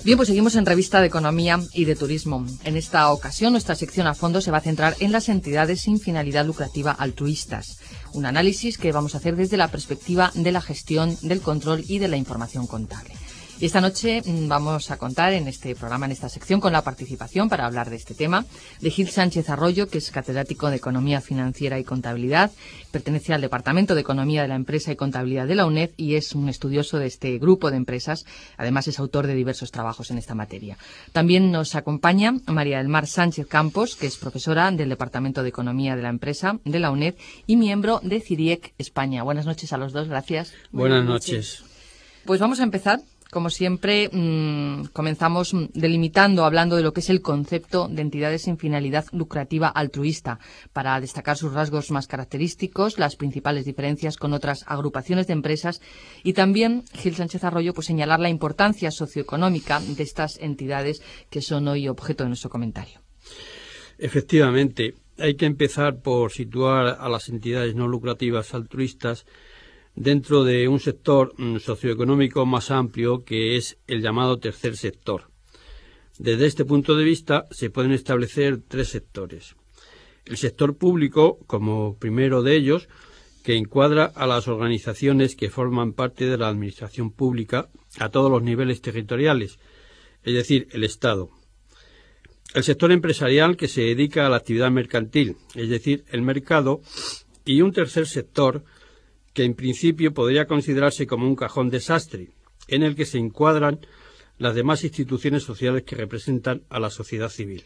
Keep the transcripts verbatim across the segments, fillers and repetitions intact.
Bien, pues seguimos en Revista de Economía y de Turismo. En esta ocasión, nuestra sección a fondo se va a centrar en las entidades sin finalidad lucrativa altruistas. Un análisis que vamos a hacer desde la perspectiva de la gestión, del control y de la información contable. Y esta noche vamos a contar en este programa, en esta sección, con la participación para hablar de este tema de Gil Sánchez Arroyo, que es catedrático de Economía Financiera y Contabilidad, pertenece al Departamento de Economía de la Empresa y Contabilidad de la UNED y es un estudioso de este grupo de empresas. Además, es autor de diversos trabajos en esta materia. También nos acompaña María del Mar Sánchez Campos, que es profesora del Departamento de Economía de la Empresa de la UNED y miembro de CIRIEC España. Buenas noches a los dos, gracias. Buenas noches. Pues vamos a empezar. Como siempre, mmm, comenzamos delimitando, hablando de lo que es el concepto de entidades sin finalidad lucrativa altruista, para destacar sus rasgos más característicos, las principales diferencias con otras agrupaciones de empresas y también, Gil Sánchez Arroyo, pues señalar la importancia socioeconómica de estas entidades que son hoy objeto de nuestro comentario. Efectivamente, hay que empezar por situar a las entidades no lucrativas altruistas dentro de un sector socioeconómico más amplio que es el llamado tercer sector. Desde este punto de vista se pueden establecer tres sectores. El sector público, como primero de ellos, que encuadra a las organizaciones que forman parte de la administración pública a todos los niveles territoriales, es decir, el Estado. El sector empresarial, que se dedica a la actividad mercantil, es decir, el mercado, y un tercer sector que en principio podría considerarse como un cajón desastre, en el que se encuadran las demás instituciones sociales que representan a la sociedad civil.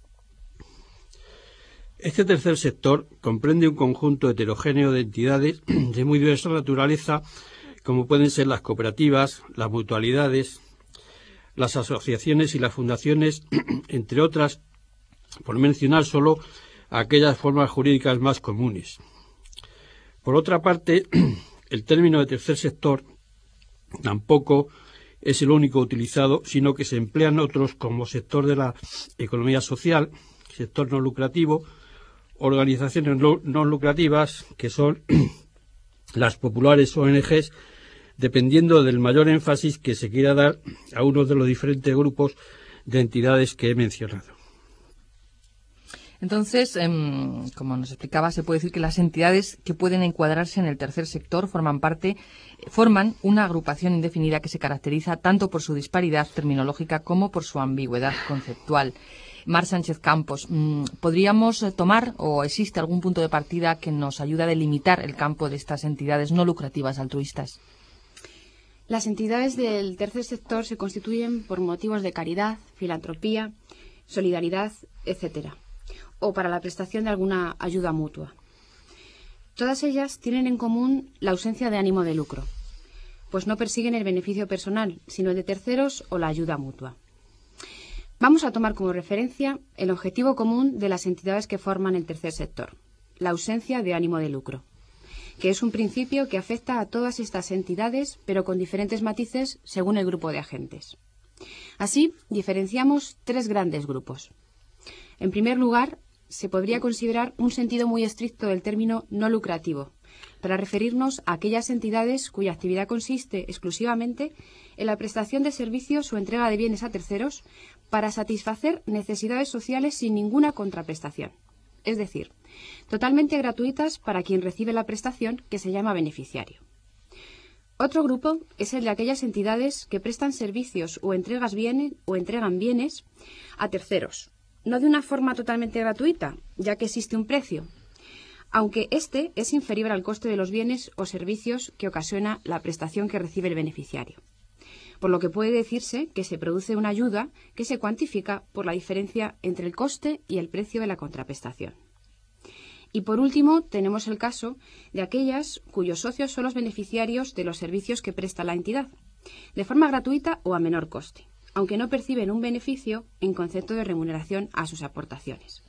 Este tercer sector comprende un conjunto heterogéneo de entidades de muy diversa naturaleza, como pueden ser las cooperativas, las mutualidades, las asociaciones y las fundaciones, entre otras, por mencionar solo aquellas formas jurídicas más comunes. Por otra parte, el término de tercer sector tampoco es el único utilizado, sino que se emplean otros como sector de la economía social, sector no lucrativo, organizaciones no, no lucrativas, que son las populares O N Ges, dependiendo del mayor énfasis que se quiera dar a uno de los diferentes grupos de entidades que he mencionado. Entonces, eh, como nos explicaba, se puede decir que las entidades que pueden encuadrarse en el tercer sector forman parte, forman una agrupación indefinida que se caracteriza tanto por su disparidad terminológica como por su ambigüedad conceptual. Mar Sánchez Campos, ¿podríamos tomar o existe algún punto de partida que nos ayude a delimitar el campo de estas entidades no lucrativas altruistas? Las entidades del tercer sector se constituyen por motivos de caridad, filantropía, solidaridad, etcétera, o para la prestación de alguna ayuda mutua. Todas ellas tienen en común la ausencia de ánimo de lucro, pues no persiguen el beneficio personal, sino el de terceros o la ayuda mutua. Vamos a tomar como referencia el objetivo común de las entidades que forman el tercer sector, la ausencia de ánimo de lucro, que es un principio que afecta a todas estas entidades, pero con diferentes matices según el grupo de agentes. Así, diferenciamos tres grandes grupos. En primer lugar, se podría considerar un sentido muy estricto del término no lucrativo, para referirnos a aquellas entidades cuya actividad consiste exclusivamente en la prestación de servicios o entrega de bienes a terceros para satisfacer necesidades sociales sin ninguna contraprestación, es decir, totalmente gratuitas para quien recibe la prestación, que se llama beneficiario. Otro grupo es el de aquellas entidades que prestan servicios o, entregas bienes, o entregan bienes a terceros, no de una forma totalmente gratuita, ya que existe un precio, aunque éste es inferior al coste de los bienes o servicios que ocasiona la prestación que recibe el beneficiario, por lo que puede decirse que se produce una ayuda que se cuantifica por la diferencia entre el coste y el precio de la contraprestación. Y por último, tenemos el caso de aquellas cuyos socios son los beneficiarios de los servicios que presta la entidad, de forma gratuita o a menor coste, aunque no perciben un beneficio en concepto de remuneración a sus aportaciones.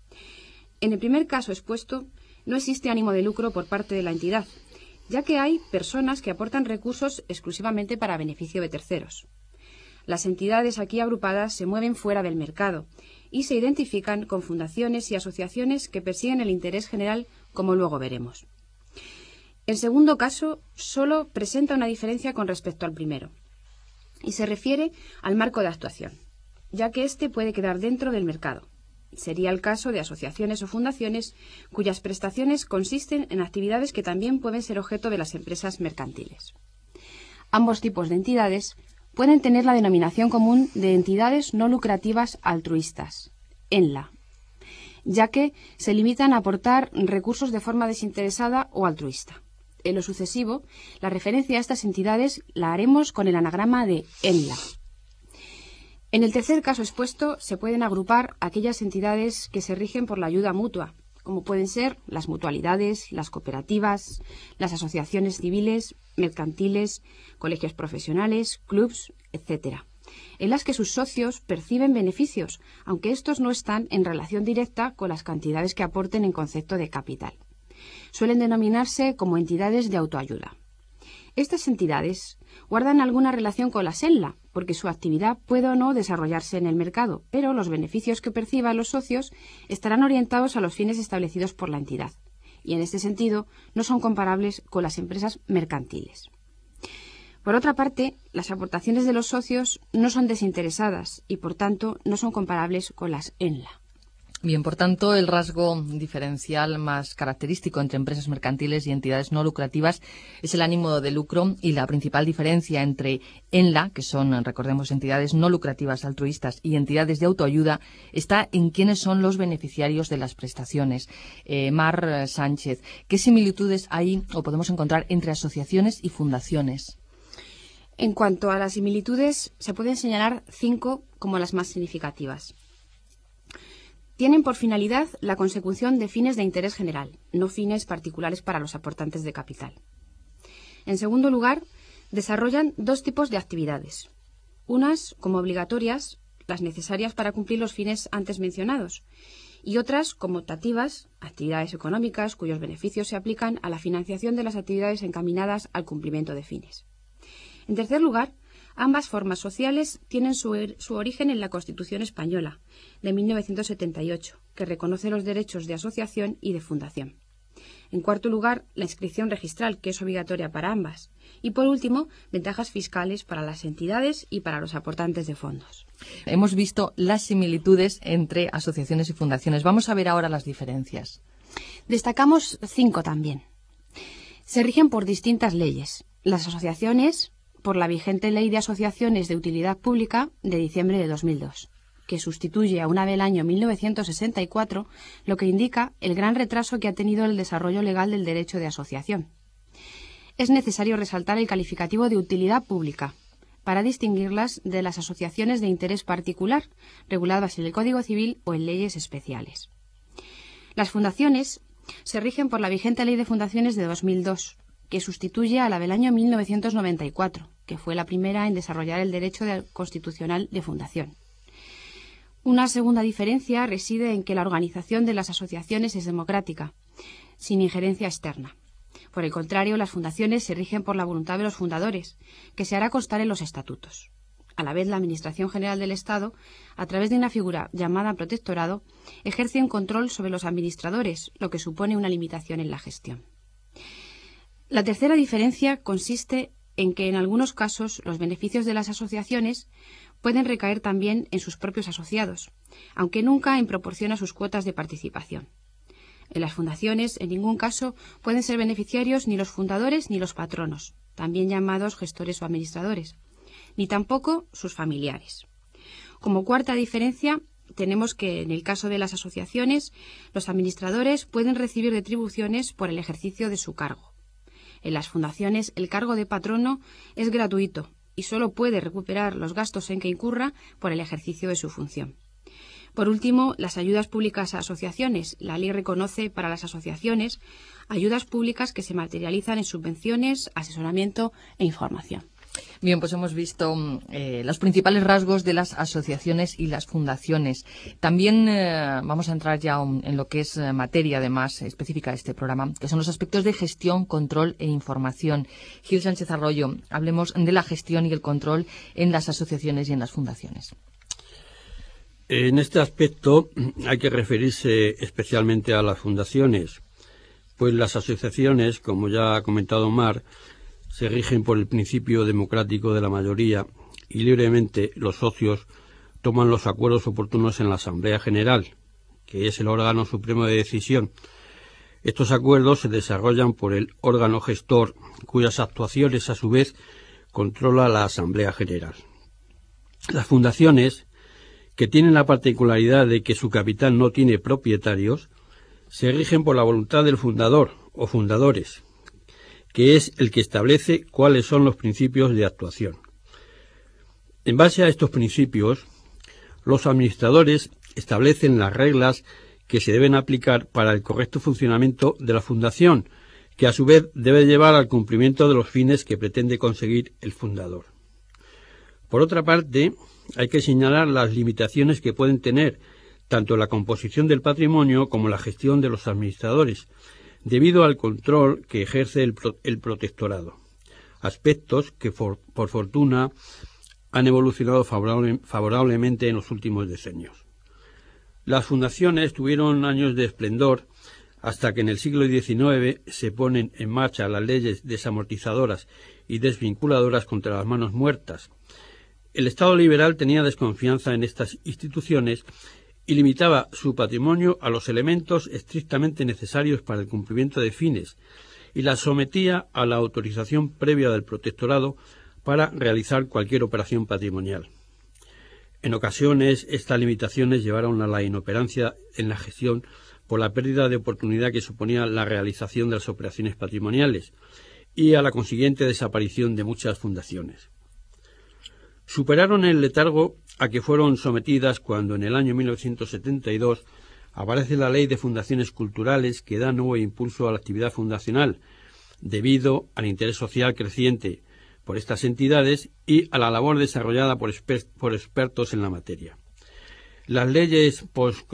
En el primer caso expuesto, no existe ánimo de lucro por parte de la entidad, ya que hay personas que aportan recursos exclusivamente para beneficio de terceros. Las entidades aquí agrupadas se mueven fuera del mercado y se identifican con fundaciones y asociaciones que persiguen el interés general, como luego veremos. El segundo caso solo presenta una diferencia con respecto al primero. y se refiere al marco de actuación, ya que éste puede quedar dentro del mercado. Sería el caso de asociaciones o fundaciones cuyas prestaciones consisten en actividades que también pueden ser objeto de las empresas mercantiles. Ambos tipos de entidades pueden tener la denominación común de entidades no lucrativas altruistas, ENLA, ya que se limitan a aportar recursos de forma desinteresada o altruista. En lo sucesivo, la referencia a estas entidades la haremos con el anagrama de ENLA. En el tercer caso expuesto se pueden agrupar aquellas entidades que se rigen por la ayuda mutua, como pueden ser las mutualidades, las cooperativas, las asociaciones civiles, mercantiles, colegios profesionales, clubs, etcétera, en las que sus socios perciben beneficios, aunque estos no están en relación directa con las cantidades que aporten en concepto de capital. Suelen denominarse como entidades de autoayuda. Estas entidades guardan alguna relación con la ENLA, porque su actividad puede o no desarrollarse en el mercado, pero los beneficios que perciban los socios estarán orientados a los fines establecidos por la entidad, y en este sentido no son comparables con las empresas mercantiles. Por otra parte, las aportaciones de los socios no son desinteresadas y, por tanto, no son comparables con las ENLA. Bien, por tanto, el rasgo diferencial más característico entre empresas mercantiles y entidades no lucrativas es el ánimo de lucro, y la principal diferencia entre ENLA, que son, recordemos, entidades no lucrativas altruistas, y entidades de autoayuda, está en quiénes son los beneficiarios de las prestaciones. Eh, Mar Sánchez, ¿qué similitudes hay o podemos encontrar entre asociaciones y fundaciones? En cuanto a las similitudes, se pueden señalar cinco como las más significativas. Tienen por finalidad la consecución de fines de interés general, no fines particulares para los aportantes de capital. En segundo lugar, desarrollan dos tipos de actividades. Unas como obligatorias, las necesarias para cumplir los fines antes mencionados, y otras como optativas, actividades económicas cuyos beneficios se aplican a la financiación de las actividades encaminadas al cumplimiento de fines. En tercer lugar, ambas formas sociales tienen su, er, su origen en la Constitución española de mil novecientos setenta y ocho, que reconoce los derechos de asociación y de fundación. En cuarto lugar, la inscripción registral, que es obligatoria para ambas. Y por último, ventajas fiscales para las entidades y para los aportantes de fondos. Hemos visto las similitudes entre asociaciones y fundaciones. Vamos a ver ahora las diferencias. Destacamos cinco también. Se rigen por distintas leyes. Las asociaciones, por la vigente Ley de Asociaciones de Utilidad Pública de diciembre de dos mil dos, que sustituye a una del año mil novecientos sesenta y cuatro, lo que indica el gran retraso que ha tenido el desarrollo legal del derecho de asociación. Es necesario resaltar el calificativo de utilidad pública para distinguirlas de las asociaciones de interés particular, reguladas en el Código Civil o en leyes especiales. Las fundaciones se rigen por la vigente Ley de Fundaciones de dos mil dos, que sustituye a la del año mil novecientos noventa y cuatro, que fue la primera en desarrollar el derecho de, constitucional de fundación. Una segunda diferencia reside en que la organización de las asociaciones es democrática, sin injerencia externa. Por el contrario, las fundaciones se rigen por la voluntad de los fundadores, que se hará constar en los estatutos. A la vez, la Administración General del Estado, a través de una figura llamada protectorado, ejerce un control sobre los administradores, lo que supone una limitación en la gestión. La tercera diferencia consiste en que en algunos casos los beneficios de las asociaciones pueden recaer también en sus propios asociados, aunque nunca en proporción a sus cuotas de participación. En las fundaciones, en ningún caso, pueden ser beneficiarios ni los fundadores ni los patronos, también llamados gestores o administradores, ni tampoco sus familiares. Como cuarta diferencia, tenemos que en el caso de las asociaciones, los administradores pueden recibir retribuciones por el ejercicio de su cargo. En las fundaciones, el cargo de patrono es gratuito y solo puede recuperar los gastos en que incurra por el ejercicio de su función. Por último, las ayudas públicas a asociaciones. La ley reconoce para las asociaciones ayudas públicas que se materializan en subvenciones, asesoramiento e información. Bien, pues hemos visto eh, los principales rasgos de las asociaciones y las fundaciones. También eh, vamos a entrar ya un, en lo que es eh, materia, además, específica de este programa, que son los aspectos de gestión, control e información. Gil Sánchez Arroyo, hablemos de la gestión y el control en las asociaciones y en las fundaciones. En este aspecto hay que referirse especialmente a las fundaciones, pues las asociaciones, como ya ha comentado Mar, se rigen por el principio democrático de la mayoría y libremente los socios toman los acuerdos oportunos en la Asamblea General, que es el órgano supremo de decisión. Estos acuerdos se desarrollan por el órgano gestor, cuyas actuaciones, a su vez, controla la Asamblea General. Las fundaciones, que tienen la particularidad de que su capital no tiene propietarios, se rigen por la voluntad del fundador o fundadores, que es el que establece cuáles son los principios de actuación. En base a estos principios, los administradores establecen las reglas que se deben aplicar para el correcto funcionamiento de la fundación, que a su vez debe llevar al cumplimiento de los fines que pretende conseguir el fundador. Por otra parte, hay que señalar las limitaciones que pueden tener tanto la composición del patrimonio como la gestión de los administradores, debido al control que ejerce el, pro el protectorado, aspectos que for por fortuna han evolucionado favorable favorablemente en los últimos decenios. Las fundaciones tuvieron años de esplendor hasta que en el siglo diecinueve se ponen en marcha las leyes desamortizadoras y desvinculadoras contra las manos muertas. El Estado liberal tenía desconfianza en estas instituciones y limitaba su patrimonio a los elementos estrictamente necesarios para el cumplimiento de fines y las sometía a la autorización previa del protectorado para realizar cualquier operación patrimonial. En ocasiones, estas limitaciones llevaron a la inoperancia en la gestión por la pérdida de oportunidad que suponía la realización de las operaciones patrimoniales y a la consiguiente desaparición de muchas fundaciones. Superaron el letargo a que fueron sometidas cuando en el año mil novecientos setenta y dos aparece la Ley de Fundaciones Culturales, que da nuevo impulso a la actividad fundacional debido al interés social creciente por estas entidades y a la labor desarrollada por, exper por expertos en la materia. Las leyes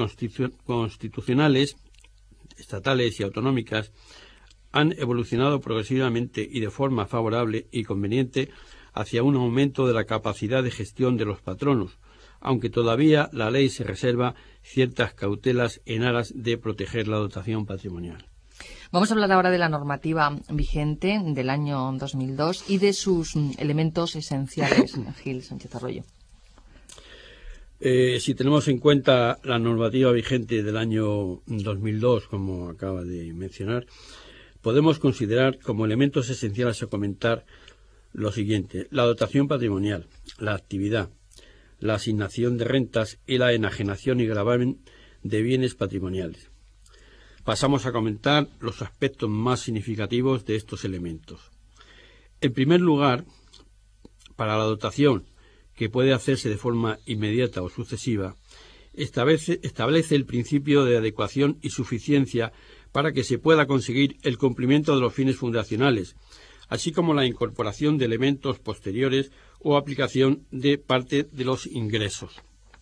postconstitucionales, estatales y autonómicas han evolucionado progresivamente y de forma favorable y conveniente hacia un aumento de la capacidad de gestión de los patronos, aunque todavía la ley se reserva ciertas cautelas en aras de proteger la dotación patrimonial. Vamos a hablar ahora de la normativa vigente del año dos mil dos y de sus elementos esenciales, Gil Sánchez Arroyo. Eh, si tenemos en cuenta la normativa vigente del año dos mil dos, como acaba de mencionar, podemos considerar como elementos esenciales a comentar lo siguiente: la dotación patrimonial, la actividad, la asignación de rentas y la enajenación y gravamen de bienes patrimoniales. Pasamos a comentar los aspectos más significativos de estos elementos. En primer lugar, para la dotación, que puede hacerse de forma inmediata o sucesiva, establece, establece el principio de adecuación y suficiencia para que se pueda conseguir el cumplimiento de los fines fundacionales, así como la incorporación de elementos posteriores o aplicación de parte de los ingresos.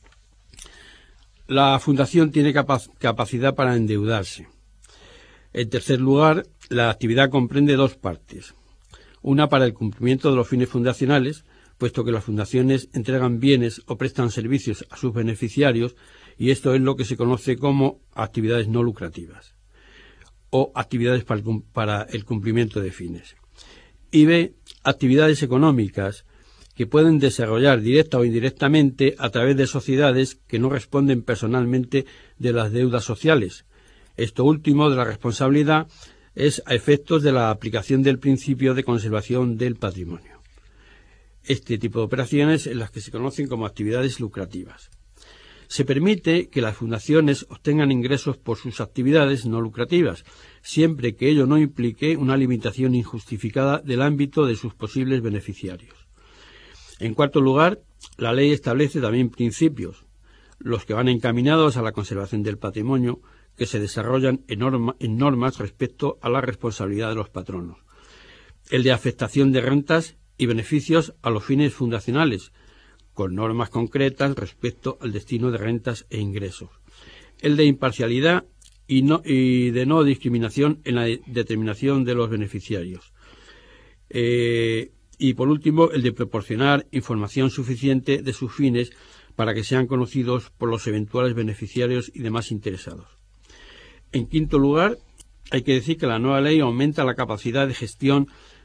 La fundación tiene capac- capacidad para endeudarse. En tercer lugar, la actividad comprende dos partes. Una para el cumplimiento de los fines fundacionales, puesto que las fundaciones entregan bienes o prestan servicios a sus beneficiarios, y esto es lo que se conoce como actividades no lucrativas, o actividades para el, para el cumplimiento de fines. Y B, actividades económicas que pueden desarrollar directa o indirectamente a través de sociedades que no responden personalmente de las deudas sociales. Esto último de la responsabilidad es a efectos de la aplicación del principio de conservación del patrimonio. Este tipo de operaciones es las que se conocen como actividades lucrativas. Se permite que las fundaciones obtengan ingresos por sus actividades no lucrativas, siempre que ello no implique una limitación injustificada del ámbito de sus posibles beneficiarios. En cuarto lugar, la ley establece también principios, los que van encaminados a la conservación del patrimonio, que se desarrollan en, norma, en normas respecto a la responsabilidad de los patronos. El de afectación de rentas y beneficios a los fines fundacionales, con normas concretas respecto al destino de rentas e ingresos. El de imparcialidad y, no, y de no discriminación en la determinación de los beneficiarios. Eh, y por último, el de proporcionar información suficiente de sus fines para que sean conocidos por los eventuales beneficiarios y demás interesados. En quinto lugar, hay que decir que la nueva ley aumenta la capacidad de gestión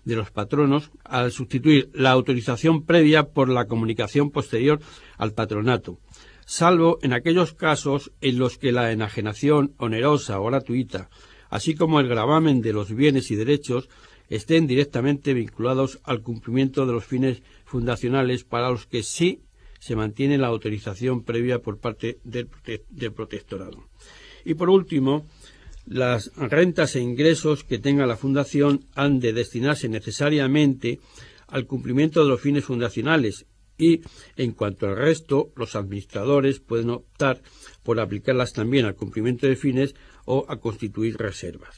de los patronos al sustituir la autorización previa por la comunicación posterior al patronato, salvo en aquellos casos en los que la enajenación onerosa o gratuita, así como el gravamen de los bienes y derechos, estén directamente vinculados al cumplimiento de los fines fundacionales para los que sí se mantiene la autorización previa por parte del, prote- del protectorado. Y por último, las rentas e ingresos que tenga la Fundación han de destinarse necesariamente al cumplimiento de los fines fundacionales y, en cuanto al resto, los administradores pueden optar por aplicarlas también al cumplimiento de fines o a constituir reservas.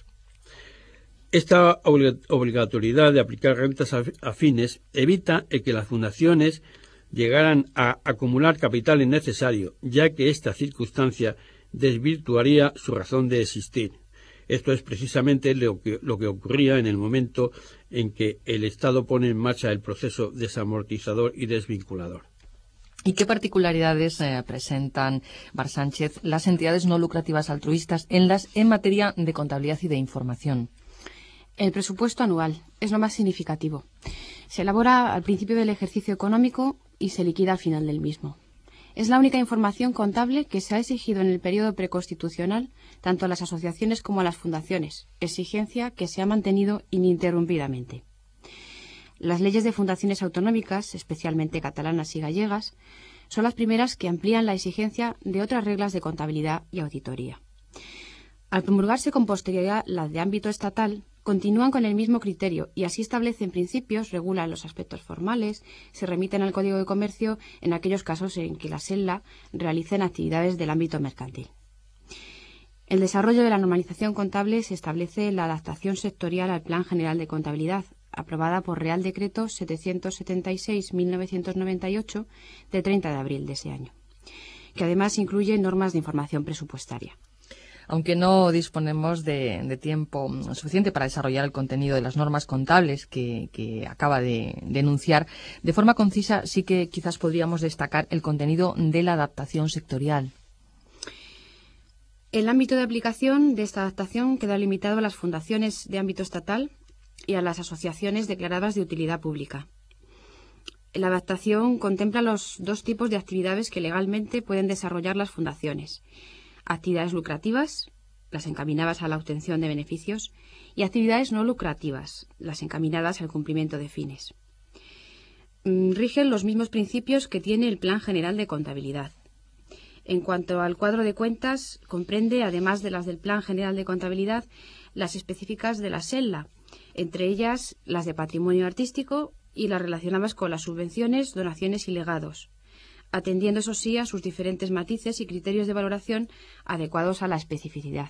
Esta obligatoriedad de aplicar rentas afines evita el que las fundaciones llegaran a acumular capital innecesario, ya que esta circunstancia desvirtuaría su razón de existir. Esto es precisamente lo que, lo que ocurría en el momento en que el Estado pone en marcha el proceso desamortizador y desvinculador. ¿Y qué particularidades eh, presentan, Bar Sánchez, las entidades no lucrativas altruistas en, las, en materia de contabilidad y de información? El presupuesto anual es lo más significativo. Se elabora al principio del ejercicio económico y se liquida al final del mismo. Es la única información contable que se ha exigido en el periodo preconstitucional tanto a las asociaciones como a las fundaciones, exigencia que se ha mantenido ininterrumpidamente. Las leyes de fundaciones autonómicas, especialmente catalanas y gallegas, son las primeras que amplían la exigencia de otras reglas de contabilidad y auditoría. Al promulgarse con posterioridad las de ámbito estatal, continúan con el mismo criterio y así establecen principios, regulan los aspectos formales, se remiten al Código de Comercio en aquellos casos en que la SELA realicen actividades del ámbito mercantil. El desarrollo de la normalización contable se establece la adaptación sectorial al Plan General de Contabilidad, aprobada por Real Decreto setecientos setenta y seis barra mil novecientos noventa y ocho de treinta de abril de ese año, que además incluye normas de información presupuestaria. Aunque no disponemos de, de tiempo suficiente para desarrollar el contenido de las normas contables que, que acaba de, de enunciar, de forma concisa sí que quizás podríamos destacar el contenido de la adaptación sectorial. El ámbito de aplicación de esta adaptación queda limitado a las fundaciones de ámbito estatal y a las asociaciones declaradas de utilidad pública. La adaptación contempla los dos tipos de actividades que legalmente pueden desarrollar las fundaciones: actividades lucrativas, las encaminadas a la obtención de beneficios, y actividades no lucrativas, las encaminadas al cumplimiento de fines. Rigen los mismos principios que tiene el Plan General de Contabilidad. En cuanto al cuadro de cuentas, comprende, además de las del Plan General de Contabilidad, las específicas de la SELA, entre ellas las de patrimonio artístico y las relacionadas con las subvenciones, donaciones y legados, atendiendo, eso sí, a sus diferentes matices y criterios de valoración adecuados a la especificidad.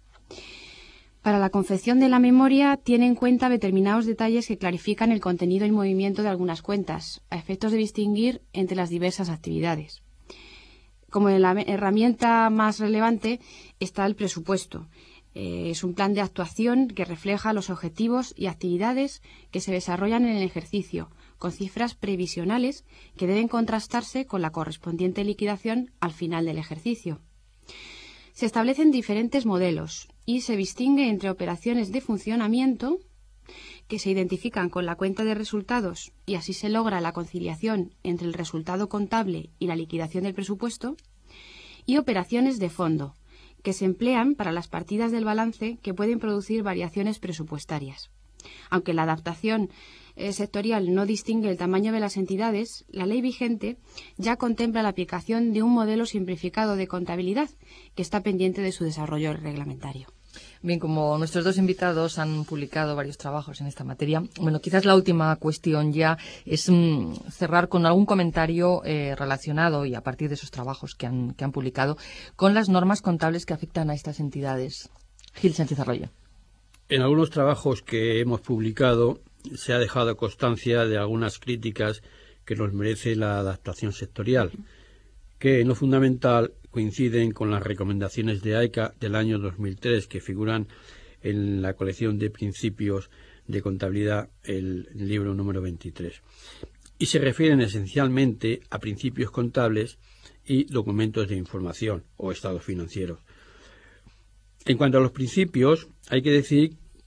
Para la confección de la memoria tiene en cuenta determinados detalles que clarifican el contenido y movimiento de algunas cuentas, a efectos de distinguir entre las diversas actividades. Como la herramienta más relevante está el presupuesto. Eh, es un plan de actuación que refleja los objetivos y actividades que se desarrollan en el ejercicio, con cifras previsionales que deben contrastarse con la correspondiente liquidación al final del ejercicio. Se establecen diferentes modelos y se distingue entre operaciones de funcionamiento, que se identifican con la cuenta de resultados y así se logra la conciliación entre el resultado contable y la liquidación del presupuesto, y operaciones de fondo, que se emplean para las partidas del balance que pueden producir variaciones presupuestarias. Aunque la adaptación eh, sectorial no distingue el tamaño de las entidades, la ley vigente ya contempla la aplicación de un modelo simplificado de contabilidad que está pendiente de su desarrollo reglamentario. Bien, como nuestros dos invitados han publicado varios trabajos en esta materia, bueno, quizás la última cuestión ya es mmm, cerrar con algún comentario eh, relacionado, y a partir de esos trabajos que han, que han publicado, con las normas contables que afectan a estas entidades. Gil Sánchez Arroyo. En algunos trabajos que hemos publicado se ha dejado constancia de algunas críticas que nos merece la adaptación sectorial, que en lo fundamental coinciden con las recomendaciones de AICA del año dos mil tres, que figuran en la colección de principios de contabilidad, el libro número veintitrés, y se refieren esencialmente a principios contables y documentos de información o estados financieros. En cuanto a los principios, hay que decir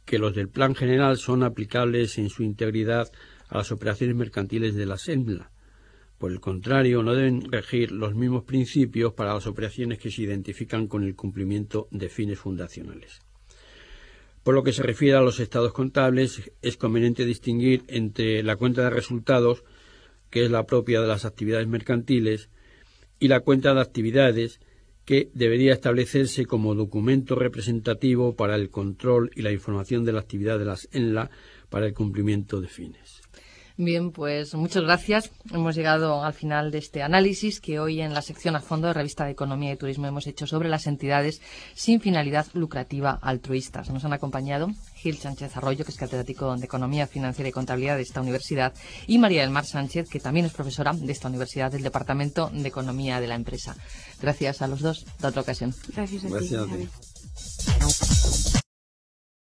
que los del Plan General son aplicables en su integridad a las operaciones mercantiles de la SENLA. Por el contrario, no deben regir los mismos principios para las operaciones que se identifican con el cumplimiento de fines fundacionales. Por lo que se refiere a los estados contables, es conveniente distinguir entre la cuenta de resultados, que es la propia de las actividades mercantiles, y la cuenta de actividades, que debería establecerse como documento representativo para el control y la información de la actividad de las ENLA para el cumplimiento de fines. Bien, pues muchas gracias. Hemos llegado al final de este análisis que hoy en la sección a fondo de Revista de Economía y Turismo hemos hecho sobre las entidades sin finalidad lucrativa altruistas. Nos han acompañado Gil Sánchez Arroyo, que es catedrático de Economía Financiera y Contabilidad de esta universidad, y María del Mar Sánchez, que también es profesora de esta universidad del Departamento de Economía de la empresa. Gracias a los dos. Hasta otra ocasión. Gracias a ti. Gracias a ti.